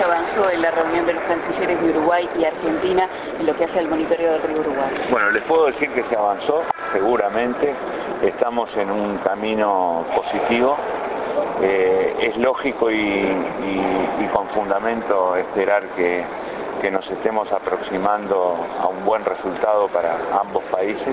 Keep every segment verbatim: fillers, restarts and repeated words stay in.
avanzó en la reunión de los cancilleres de Uruguay y Argentina en lo que hace al monitoreo del río Uruguay? Bueno, les puedo decir que se avanzó, seguramente. Estamos en un camino positivo. Eh, es lógico y, y, y con fundamento esperar que, que nos estemos aproximando a un buen resultado para ambos países.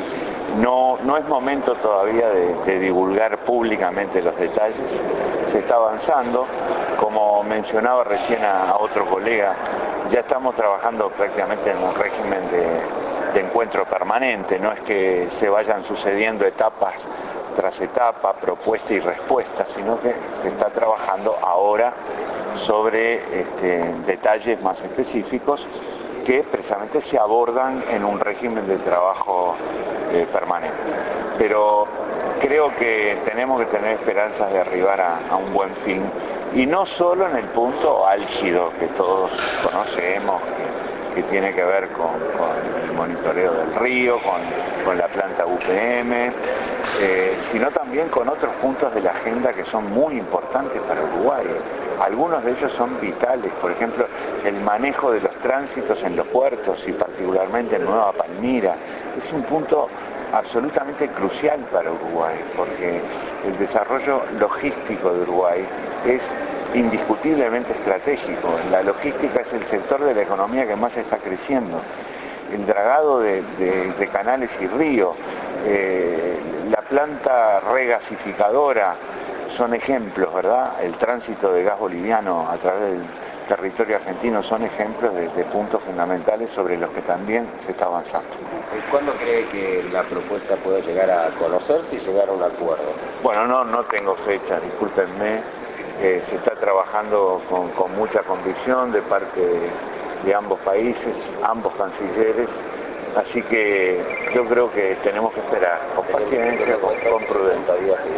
No, no es momento todavía de, de divulgar públicamente los detalles, se está avanzando. Como mencionaba recién a, a otro colega, ya estamos trabajando prácticamente en un régimen de, de encuentro permanente, no es que se vayan sucediendo etapas tras etapa, propuesta y respuesta, sino que se está trabajando ahora sobre este, detalles más específicos que precisamente se abordan en un régimen de trabajo eh, permanente. Pero creo que tenemos que tener esperanzas de arribar a, a un buen fin, y no solo en el punto álgido que todos conocemos, que, que tiene que ver con, con el monitoreo del río, con, con la planta U P M, eh, sino también con otros puntos de la agenda que son muy importantes para Uruguay. Algunos de ellos son vitales, por ejemplo, el manejo de los tránsitos en los puertos y particularmente en Nueva Palmira. Es un punto absolutamente crucial para Uruguay, porque el desarrollo logístico de Uruguay es indiscutiblemente estratégico. La logística es el sector de la economía que más está creciendo. El dragado de, de, de canales y ríos, eh, la planta regasificadora, son ejemplos, ¿verdad? El tránsito de gas boliviano a través del territorio argentino son ejemplos de, de puntos fundamentales sobre los que también se está avanzando. ¿Cuándo cree que la propuesta puede llegar a conocerse y llegar a un acuerdo? Bueno, no, no tengo fecha, discúlpenme. Eh, se está trabajando con, con mucha convicción de parte de, de ambos países, ambos cancilleres, así que yo creo que tenemos que esperar con paciencia, con, con prudencia.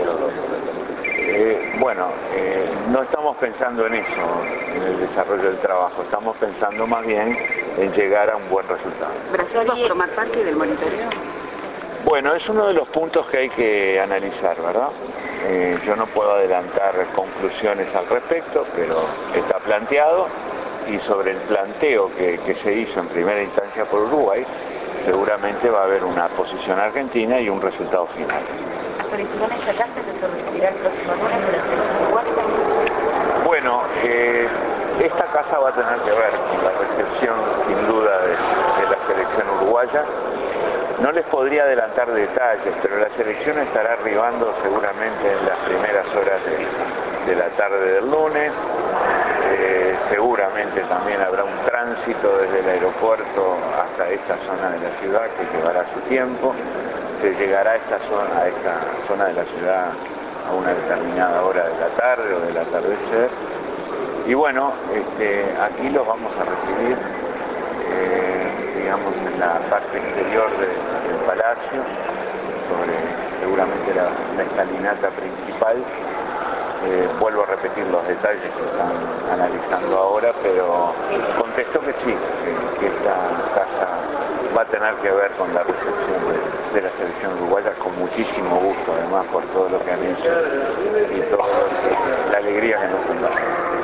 Eh, bueno, eh, no estamos pensando en eso, en el desarrollo del trabajo, estamos pensando más bien en llegar a un buen resultado. ¿Brasil va a formar parte del monitoreo? Bueno, es uno de los puntos que hay que analizar, ¿verdad? Eh, yo no puedo adelantar conclusiones al respecto, pero está planteado, y sobre el planteo que, que se hizo en primera instancia por Uruguay, seguramente va a haber una posición argentina y un resultado final. ¿Autorizaron esta casa que se recibirá el próximo lunes de la selección uruguaya? Bueno, eh, esta casa va a tener que ver con la recepción sin duda de, de la selección uruguaya. No les podría adelantar detalles, pero la selección estará arribando seguramente en las primeras horas de, de la tarde del lunes. Eh, seguramente también habrá un tránsito desde el aeropuerto hasta esta zona de la ciudad que llevará su tiempo. Se llegará a esta zona, a esta zona de la ciudad a una determinada hora de la tarde o del atardecer. Y bueno, este, aquí los vamos a recibir, eh, digamos, en la parte exterior de, del palacio, sobre seguramente la, la escalinata principal. Eh, vuelvo a repetir los detalles que están analizando ahora, pero contesto que sí, que, que esta casa va a tener que ver con la recepción de, de la selección uruguaya, con muchísimo gusto, además, por todo lo que han hecho y toda la alegría que nos han dado.